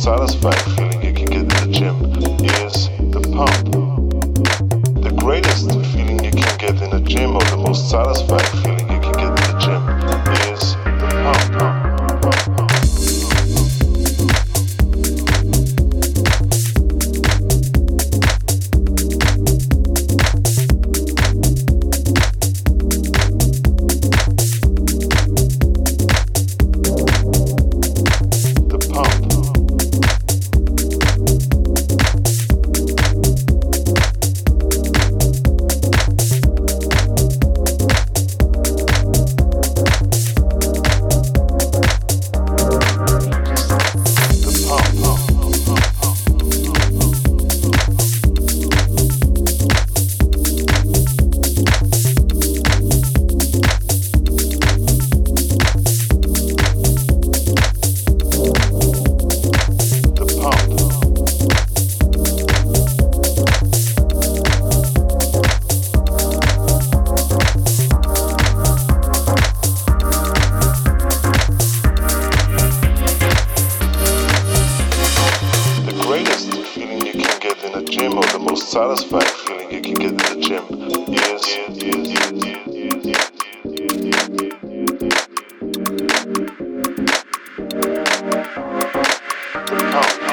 most satisfying feeling you can get in the gym is the pump. The greatest feeling you can get in the gym, or the most satisfying feeling you can get in the gym, is the pump. Or the most satisfying feeling you can get in the gym is the pump.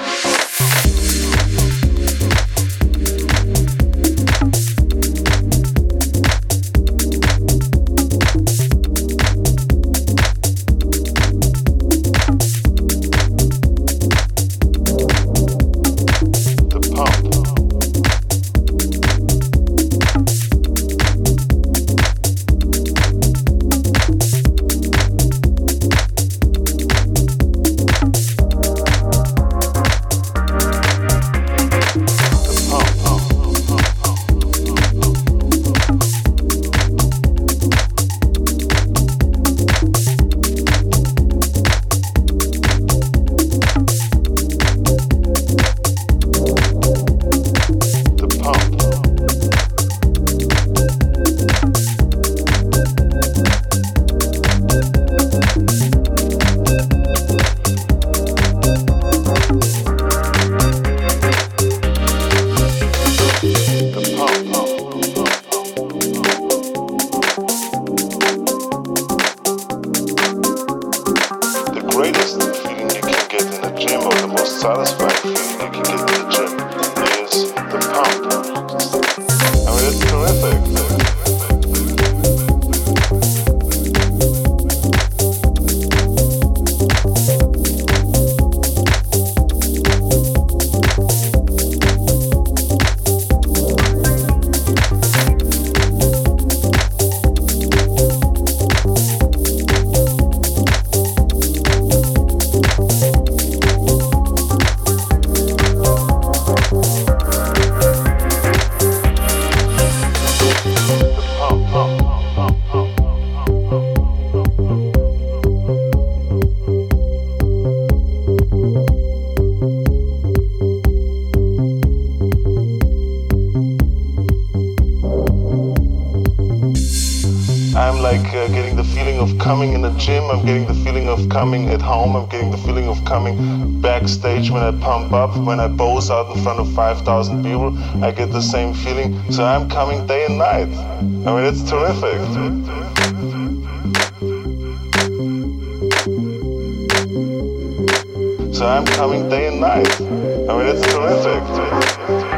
Greatest feeling you can get in the gym, or the most satisfying feeling you can get in the gym, is the pump. I mean, it's terrific. I'm like getting the feeling of coming in the gym, I'm getting the feeling of coming at home, I'm getting the feeling of coming backstage when I pump up, when I pose out in front of 5,000 people, I get the same feeling. So I'm coming day and night. I mean, it's terrific. So I'm coming day and night. I mean, it's terrific.